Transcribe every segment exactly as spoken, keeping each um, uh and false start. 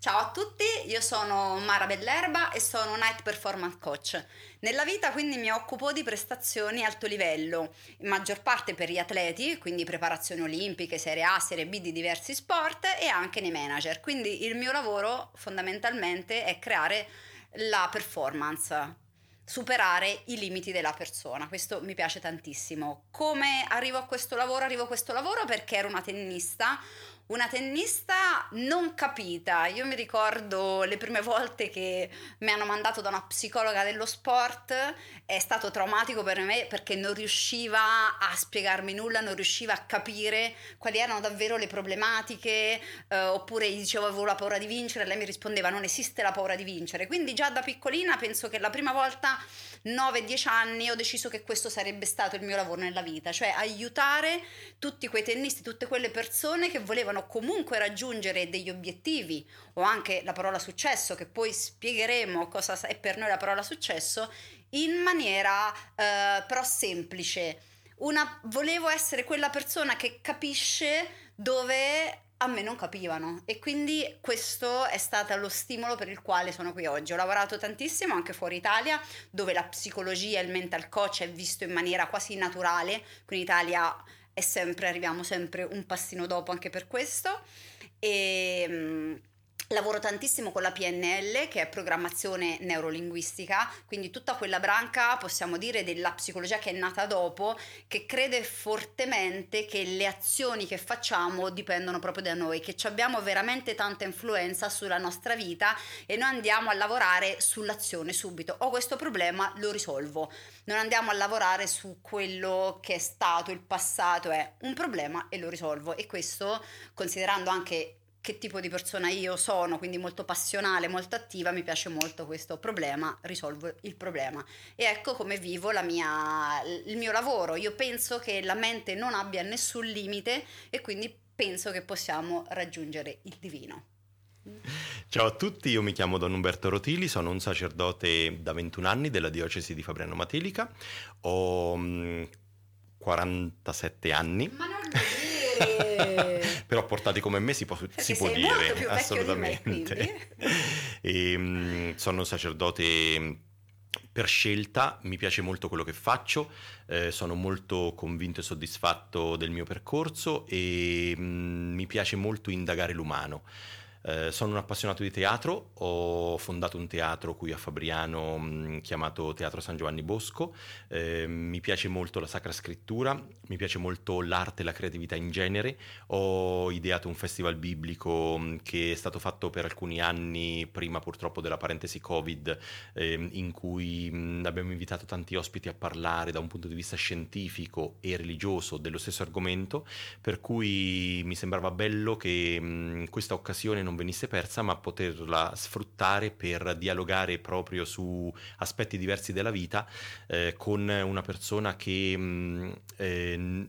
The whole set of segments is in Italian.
Ciao a tutti, io sono Mara Bellerba e sono Night Performance Coach. Nella vita quindi mi occupo di prestazioni alto livello, in maggior parte per gli atleti, quindi preparazioni olimpiche, Serie A, Serie B di diversi sport e anche nei manager. Quindi il mio lavoro fondamentalmente è creare la performance, superare i limiti della persona. Questo mi piace tantissimo. Come arrivo a questo lavoro? Arrivo a questo lavoro perché ero una tennista, una tennista non capita. Io mi ricordo le prime volte che mi hanno mandato da una psicologa dello sport, è stato traumatico per me perché non riusciva a spiegarmi nulla, non riusciva a capire quali erano davvero le problematiche, eh, oppure gli dicevo avevo la paura di vincere, lei mi rispondeva non esiste la paura di vincere. Quindi già da piccolina penso che la prima volta, nove dieci anni, ho deciso che questo sarebbe stato il mio lavoro nella vita, cioè aiutare tutti quei tennisti, tutte quelle persone che volevano comunque raggiungere degli obiettivi o anche la parola successo, che poi spiegheremo cosa è per noi la parola successo, in maniera eh, però semplice. Una, volevo essere quella persona che capisce dove a me non capivano, e quindi questo è stato lo stimolo per il quale sono qui oggi. Ho lavorato tantissimo anche fuori Italia, dove la psicologia e il mental coach è visto in maniera quasi naturale. Qui in Italia è sempre, arriviamo sempre un passino dopo anche per questo. E mh, lavoro tantissimo con la P N L, che è programmazione neurolinguistica, quindi tutta quella branca, possiamo dire, della psicologia che è nata dopo, che crede fortemente che le azioni che facciamo dipendono proprio da noi, che ci abbiamo veramente tanta influenza sulla nostra vita e noi andiamo a lavorare sull'azione subito. Ho questo problema, lo risolvo. Non andiamo a lavorare su quello che è stato il passato, è un problema e lo risolvo. E questo, considerando anche che tipo di persona io sono, quindi molto passionale, molto attiva, mi piace molto questo problema, risolvo il problema. E ecco come vivo la mia, il mio lavoro. Io penso che la mente non abbia nessun limite e quindi penso che possiamo raggiungere il divino. Ciao a tutti, io mi chiamo Don Umberto Rotili, sono un sacerdote da ventuno anni della diocesi di Fabriano Matelica, ho mh, quarantasette anni. Ma non lo dire! Però portati come me si può, si può sei dire, molto più assolutamente. Vecchio di me, e, mh, sono un sacerdote per scelta, mi piace molto quello che faccio, eh, sono molto convinto e soddisfatto del mio percorso e mh, mi piace molto indagare l'umano. Eh, sono un appassionato di teatro, ho fondato un teatro qui a Fabriano mh, chiamato Teatro San Giovanni Bosco, eh, mi piace molto la Sacra Scrittura, mi piace molto l'arte e la creatività in genere, ho ideato un festival biblico mh, che è stato fatto per alcuni anni, prima purtroppo della parentesi Covid, eh, in cui mh, abbiamo invitato tanti ospiti a parlare da un punto di vista scientifico e religioso dello stesso argomento, per cui mi sembrava bello che mh, questa occasione non venisse persa, ma poterla sfruttare per dialogare proprio su aspetti diversi della vita eh, con una persona che mh, eh,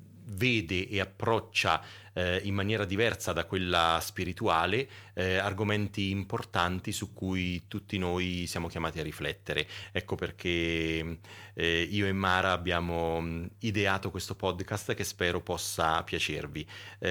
vede e approccia eh, in maniera diversa da quella spirituale eh, argomenti importanti su cui tutti noi siamo chiamati a riflettere. Ecco perché eh, io e Mara abbiamo mh, ideato questo podcast che spero possa piacervi.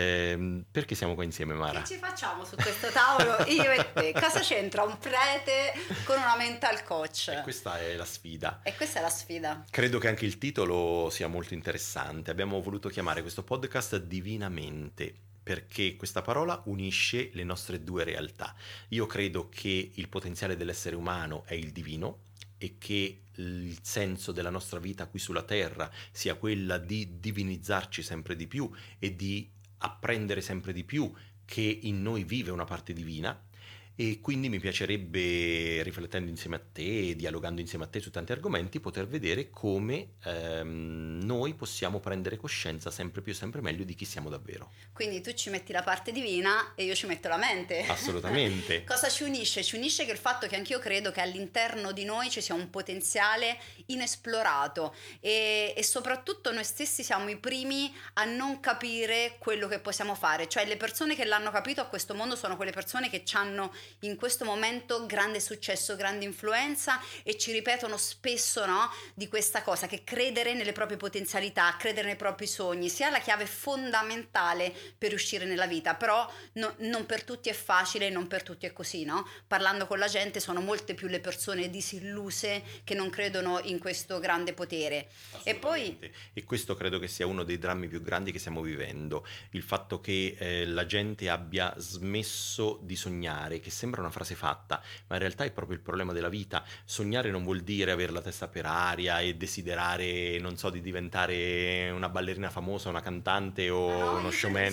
Eh, perché siamo qua insieme, Mara? Che ci facciamo su questo tavolo io e te? Cosa c'entra un prete con una mental coach? E questa è la sfida. E questa è la sfida. Credo che anche il titolo sia molto interessante. Abbiamo voluto chiamare questo podcast Divinamente, perché questa parola unisce le nostre due realtà. Io credo che il potenziale dell'essere umano è il divino e che il senso della nostra vita qui sulla terra sia quella di divinizzarci sempre di più e di apprendere sempre di più che in noi vive una parte divina. E quindi mi piacerebbe, riflettendo insieme a te, dialogando insieme a te su tanti argomenti, poter vedere come ehm, noi possiamo prendere coscienza sempre più e sempre meglio di chi siamo davvero. Quindi tu ci metti la parte divina e io ci metto la mente. Assolutamente. Cosa ci unisce? Ci unisce che il fatto che anch'io credo che all'interno di noi ci sia un potenziale inesplorato e, e soprattutto noi stessi siamo i primi a non capire quello che possiamo fare. Cioè le persone che l'hanno capito a questo mondo sono quelle persone che ci hanno in questo momento grande successo, grande influenza, e ci ripetono spesso, no, di questa cosa, che credere nelle proprie potenzialità, credere nei propri sogni sia la chiave fondamentale per riuscire nella vita. Però no, non per tutti è facile, non per tutti è così, no? Parlando con la gente sono molte più le persone disilluse che non credono in questo grande potere. E poi e questo credo che sia uno dei drammi più grandi che stiamo vivendo, il fatto che eh, la gente abbia smesso di sognare, che sembra una frase fatta, ma in realtà è proprio il problema della vita. Sognare non vuol dire avere la testa per aria e desiderare, non so, di diventare una ballerina famosa, una cantante o no, uno showman.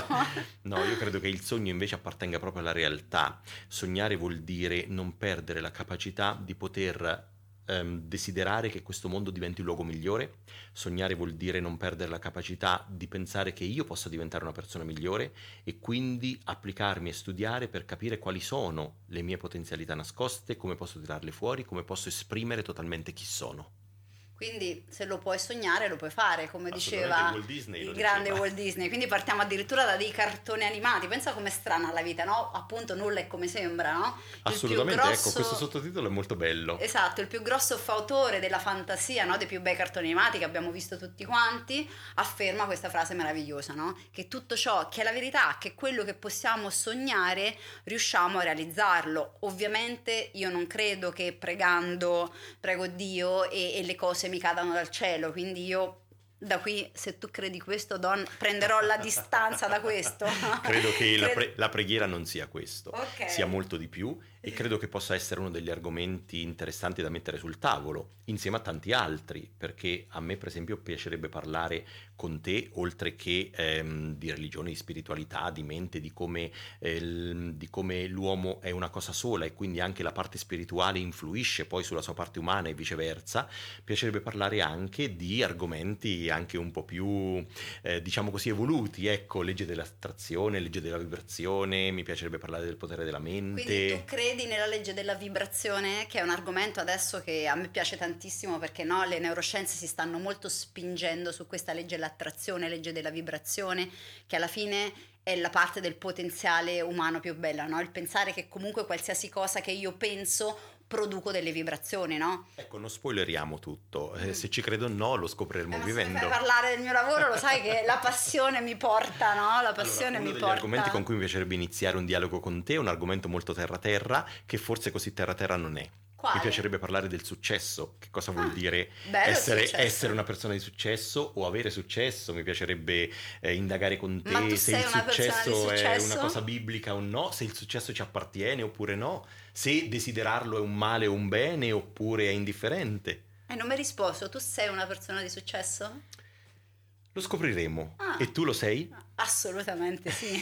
No, io credo che il sogno invece appartenga proprio alla realtà. Sognare vuol dire non perdere la capacità di poter ehm, desiderare che questo mondo diventi un luogo migliore. Sognare vuol dire non perdere la capacità di pensare che io possa diventare una persona migliore e quindi applicarmi e studiare per capire quali sono le mie potenzialità nascoste, come posso tirarle fuori, come posso esprimere totalmente chi sono. Quindi se lo puoi sognare lo puoi fare, come diceva Walt Disney, il grande diceva. Walt Disney. Quindi partiamo addirittura da dei cartoni animati. Pensa com'è strana la vita, no? Appunto nulla è come sembra, no? Il Assolutamente, grosso... ecco, questo sottotitolo è molto bello. Esatto, il più grosso fautore della fantasia, no? Dei più bei cartoni animati che abbiamo visto tutti quanti, afferma questa frase meravigliosa, no? Che tutto ciò che è la verità, che quello che possiamo sognare, riusciamo a realizzarlo. Ovviamente io non credo che pregando, prego Dio e, e le cose mi cadano dal cielo, quindi io da qui, se tu credi questo, Don, prenderò la distanza da questo. Credo che la, pre- la preghiera non sia questo, okay. Sia molto di più, e credo che possa essere uno degli argomenti interessanti da mettere sul tavolo insieme a tanti altri, perché a me per esempio piacerebbe parlare con te, oltre che ehm, di religione, di spiritualità, di mente, di come, eh, l- di come l'uomo è una cosa sola e quindi anche la parte spirituale influisce poi sulla sua parte umana e viceversa. Piacerebbe parlare anche di argomenti anche un po' più eh, diciamo così evoluti, ecco, legge dell'attrazione, legge della vibrazione, mi piacerebbe parlare del potere della mente. Quindi tu credi nella legge della vibrazione, che è un argomento adesso che a me piace tantissimo, perché no, le neuroscienze si stanno molto spingendo su questa legge dell'attrazione, legge della vibrazione, che alla fine è la parte del potenziale umano più bella, no? Il pensare che comunque qualsiasi cosa che io penso produco delle vibrazioni, no? Ecco, non spoileriamo tutto, eh, se ci credo o no lo scopriremo eh, vivendo. Se mi fai parlare del mio lavoro lo sai che la passione mi porta, no? La passione allora, uno mi degli porta... argomenti con cui mi piacerebbe iniziare un dialogo con te è un argomento molto terra-terra, che forse così terra-terra non è. Quale? Mi piacerebbe parlare del successo, che cosa vuol ah, dire essere, essere una persona di successo o avere successo. Mi piacerebbe eh, indagare con te Ma tu se sei il una successo, di successo è una cosa biblica o no, se il successo ci appartiene oppure no, se desiderarlo è un male o un bene oppure è indifferente. E non mi hai risposto, tu sei una persona di successo? Lo scopriremo. Ah, e tu lo sei? Assolutamente sì.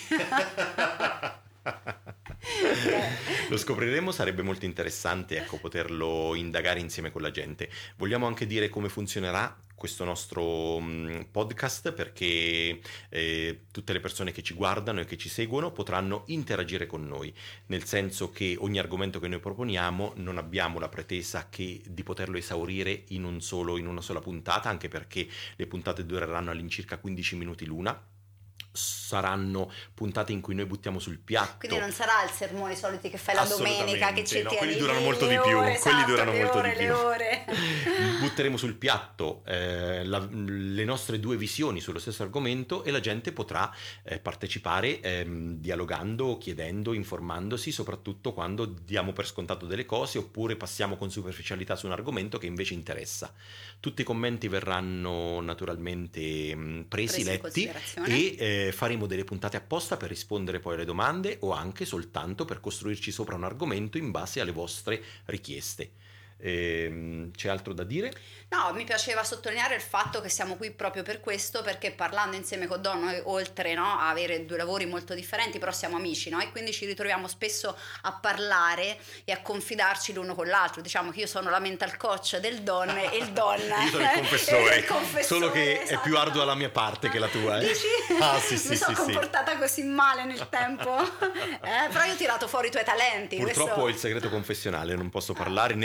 Lo scopriremo, sarebbe molto interessante, ecco, poterlo indagare insieme con la gente. Vogliamo anche dire come funzionerà questo nostro um, podcast, perché eh, tutte le persone che ci guardano e che ci seguono potranno interagire con noi, nel senso che ogni argomento che noi proponiamo non abbiamo la pretesa che di poterlo esaurire in un solo, in una sola puntata, anche perché le puntate dureranno all'incirca quindici minuti l'una. Saranno puntate in cui noi buttiamo sul piatto. Quindi non sarà il sermone soliti che fai la domenica, che ci no, tieni quelli durano molto le di più, ore, quelli esatto, durano le molto ore, di più. Le ore. Butteremo sul piatto eh, la, le nostre due visioni sullo stesso argomento e la gente potrà eh, partecipare ehm, dialogando, chiedendo, informandosi, soprattutto quando diamo per scontato delle cose oppure passiamo con superficialità su un argomento che invece interessa. Tutti i commenti verranno naturalmente mh, presi, presi letti e eh, faremo delle puntate apposta per rispondere poi alle domande o anche soltanto per costruirci sopra un argomento in base alle vostre richieste. Ehm, c'è altro da dire? No, mi piaceva sottolineare il fatto che siamo qui proprio per questo, perché parlando insieme con Don, noi oltre no, a avere due lavori molto differenti, però siamo amici, no? E quindi ci ritroviamo spesso a parlare e a confidarci l'uno con l'altro. Diciamo che io sono la mental coach del Don e il Don io sono il confessore, il confessore, solo che esatto. È più ardua la mia parte che la tua, eh? Dici? Ah, sì, sì, mi sono sì, comportata sì. così male nel tempo, eh, però io ho tirato fuori i tuoi talenti. Purtroppo questo... ho il segreto confessionale, non posso parlare né Purtroppo esprimere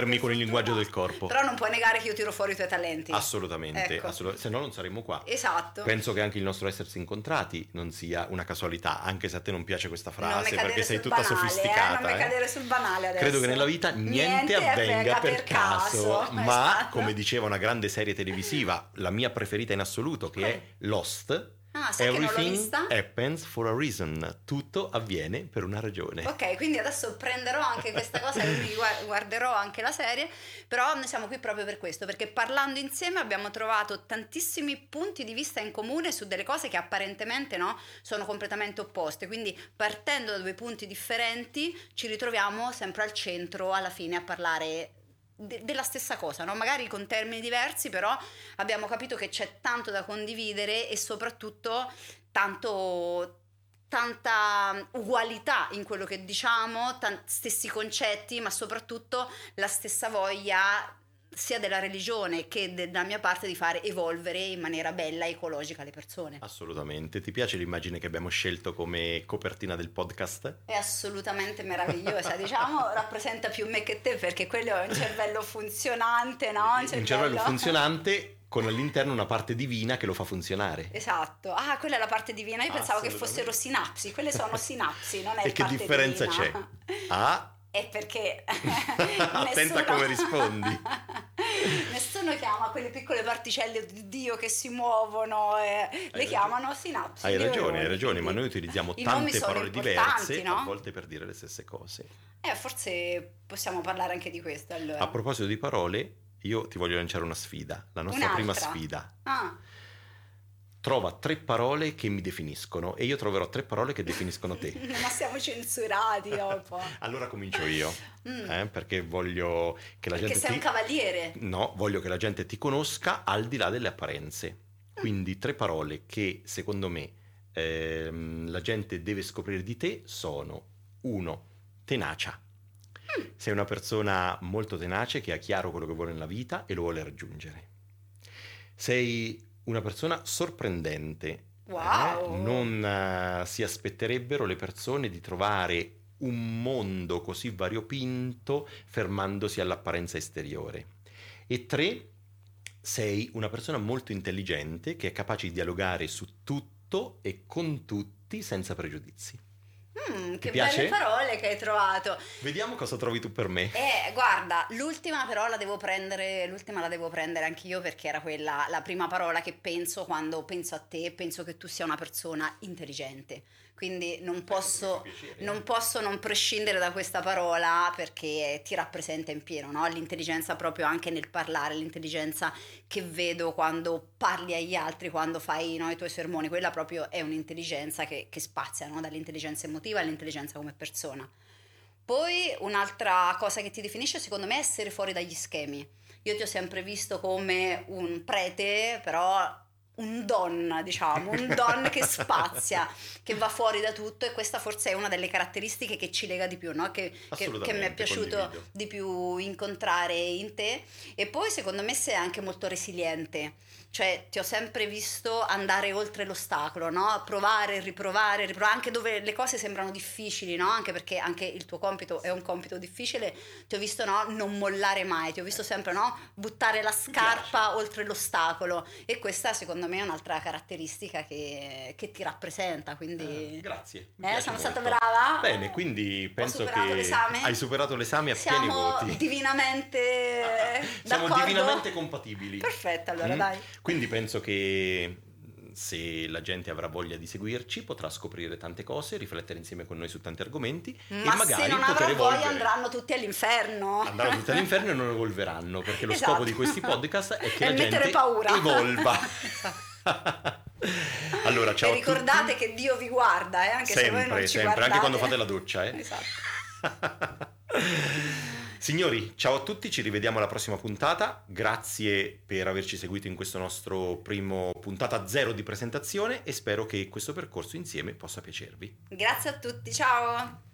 esprimermi con il linguaggio del corpo. Però non puoi negare che io tiro fuori i tuoi talenti. Assolutamente, ecco. assolut- se no non saremmo qua. Esatto. Penso che anche il nostro essersi incontrati non sia una casualità, anche se a te non piace questa frase non perché sei sul tutta banale, sofisticata. Eh? Non mi eh. cadere sul banale adesso. Credo che nella vita niente, niente avvenga per, per caso, caso. ma Esatto. come diceva una grande serie televisiva, la mia preferita in assoluto, che è Lost. Ah, sai che non l'ho Everything vista? happens for a reason. Tutto avviene per una ragione. Ok, quindi adesso prenderò anche questa cosa e mi gua- guarderò anche la serie, però noi siamo qui proprio per questo, perché parlando insieme abbiamo trovato tantissimi punti di vista in comune su delle cose che apparentemente no, sono completamente opposte, quindi partendo da due punti differenti ci ritroviamo sempre al centro alla fine a parlare de- della stessa cosa, no? Magari con termini diversi, però abbiamo capito che c'è tanto da condividere e soprattutto tanto tanta ugualità in quello che diciamo, tan- stessi concetti, ma soprattutto la stessa voglia sia della religione che della mia parte di fare evolvere in maniera bella e ecologica le persone. Assolutamente. Ti piace l'immagine che abbiamo scelto come copertina del podcast? È assolutamente meravigliosa, diciamo, rappresenta più me che te, perché quello è un cervello funzionante, no? Un cervello, Un cervello funzionante con all'interno una parte divina che lo fa funzionare. Esatto. Ah, quella è la parte divina. Io pensavo che fossero sinapsi. Quelle sono sinapsi, non è E che parte differenza divina. c'è? Ah, è perché attenta nessuno... come rispondi. Nessuno chiama quelle piccole particelle di Dio che si muovono, eh, le ragione. chiamano sinapsi. Hai ragione, neuroni, hai ragione, ma quindi noi utilizziamo i nomi tante sono parole importanti, diverse, no? a volte per dire le stesse cose. Eh, forse possiamo parlare anche di questo allora. A proposito di parole, io ti voglio lanciare una sfida, la nostra Un'altra? prima sfida. Ah, Trova tre parole che mi definiscono e io troverò tre parole che definiscono te. ma siamo censurati dopo. Allora comincio io, Mm. eh, perché voglio che la Perché gente sei ti... un cavaliere. No, voglio che la gente ti conosca al di là delle apparenze. Quindi tre parole che secondo me ehm, la gente deve scoprire di te sono: uno, tenacia. Mm. Sei una persona molto tenace che ha chiaro quello che vuole nella vita e lo vuole raggiungere. Sei una persona sorprendente. Wow. Eh? Non eh, si aspetterebbero le persone di trovare un mondo così variopinto fermandosi all'apparenza esteriore. E tre, sei una persona molto intelligente che è capace di dialogare su tutto e con tutti senza pregiudizi. Mm, che piace? belle parole che hai trovato. Vediamo cosa trovi tu per me. Eh, guarda, l'ultima però la devo prendere, l'ultima la devo prendere anch'io perché era quella, la prima parola che penso quando penso a te, penso che tu sia una persona intelligente. Quindi non posso, non posso non prescindere da questa parola perché ti rappresenta in pieno, no? L'intelligenza proprio anche nel parlare, l'intelligenza che vedo quando parli agli altri, quando fai no, i tuoi sermoni, quella proprio è un'intelligenza che, che spazia, no? Dall'intelligenza emotiva all'intelligenza come persona. Poi un'altra cosa che ti definisce secondo me è essere fuori dagli schemi. Io ti ho sempre visto come un prete, però un don, diciamo, un don che spazia, che va fuori da tutto, e questa forse è una delle caratteristiche che ci lega di più, no? che, che, che mi è piaciuto condivido. di più incontrare in te. E poi secondo me sei anche molto resiliente, cioè ti ho sempre visto andare oltre l'ostacolo, no? Provare, riprovare, riprovare, anche dove le cose sembrano difficili, no? Anche perché anche il tuo compito è un compito difficile, ti ho visto no? non mollare mai, ti ho visto sempre no? buttare la scarpa oltre l'ostacolo, e questa secondo me è un'altra caratteristica che, che ti rappresenta, quindi... Eh, grazie. mi Eh, piace sono molto. stata brava? Bene, quindi penso superato che l'esame? hai superato l'esame a pieni Siamo voti. divinamente Siamo d'accordo? divinamente compatibili. Perfetto, allora Mm? dai. Quindi penso che se la gente avrà voglia di seguirci potrà scoprire tante cose, riflettere insieme con noi su tanti argomenti Ma e magari se non poter avrà evolvere. voglia andranno tutti all'inferno. Andranno tutti all'inferno e non evolveranno, perché lo Esatto. scopo di questi podcast è che È la gente mettere paura. evolva. Allora, ciao E ricordate a tutti. che Dio vi guarda, eh, anche se voi Sempre, non ci sempre, guardate. anche quando fate la doccia, eh. Esatto. Signori, ciao a tutti, ci rivediamo alla prossima puntata. Grazie per averci seguito in questo nostro primo puntata zero di presentazione e spero che questo percorso insieme possa piacervi. Grazie a tutti, ciao.